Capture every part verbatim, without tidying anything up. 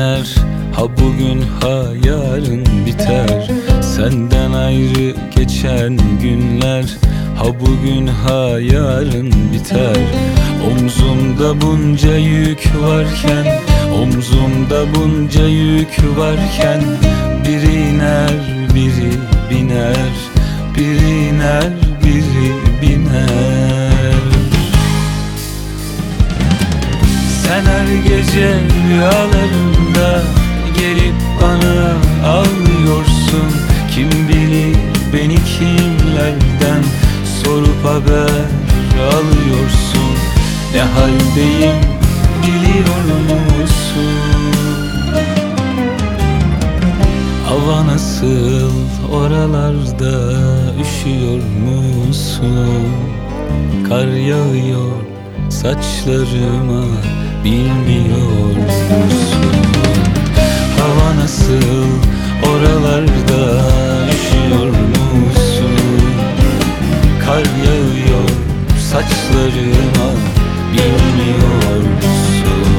döner, ha bugün ha yarın biter. Senden ayrı geçen günler, ha bugün ha yarın biter. Omzumda bunca yük varken, omzumda bunca yük varken, biri iner biri biner, biri iner biri biner. Sen her gece rüyalarında gelip bana ağlıyorsun. Kim bilir beni kimlerden sorup haber alıyorsun. Ne haldeyim biliyor musun? Hava nasıl oralarda, üşüyor musun? Kar yağıyor saçlarıma, bilmiyor musun? Hava nasıl oralarda, üşüyor musun? Kar yağıyor saçlarıma, bilmiyor musun?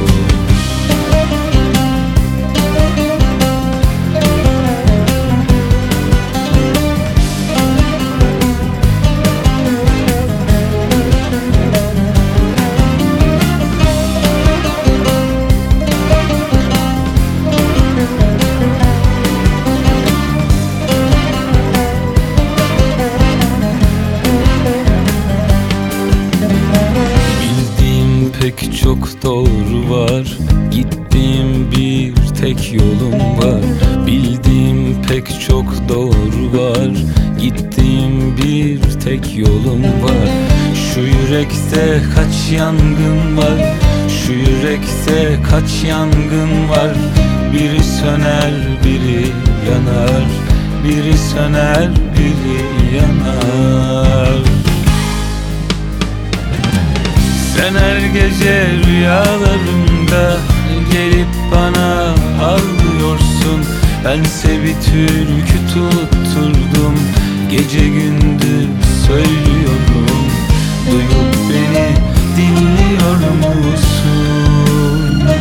Pek çok doğru var, gittiğim bir tek yolum var. Bildiğim pek çok doğru var, gittiğim bir tek yolum var. Şu yürekte kaç yangın var, şu yürekte kaç yangın var. Biri söner biri yanar, biri söner biri yanar. Sen her gece rüyalarımda gelip bana ağlıyorsun. Bense bir türkü tutturdum, gece gündüz söylüyorum. Duyup beni dinliyor musun?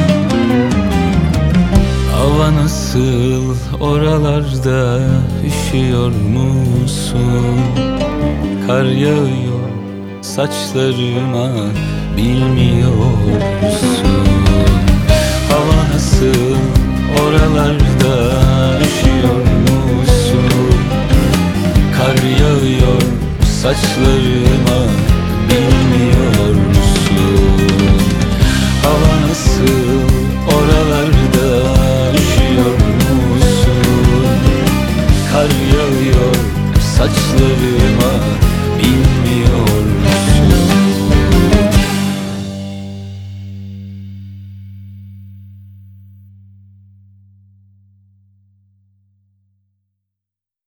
Hava nasıl oralarda, üşüyor musun? Kar yağıyor saçlarıma, bilmiyor musun? Hava nasıl oralarda, üşüyor musun? Kar yağıyor saçlarıma,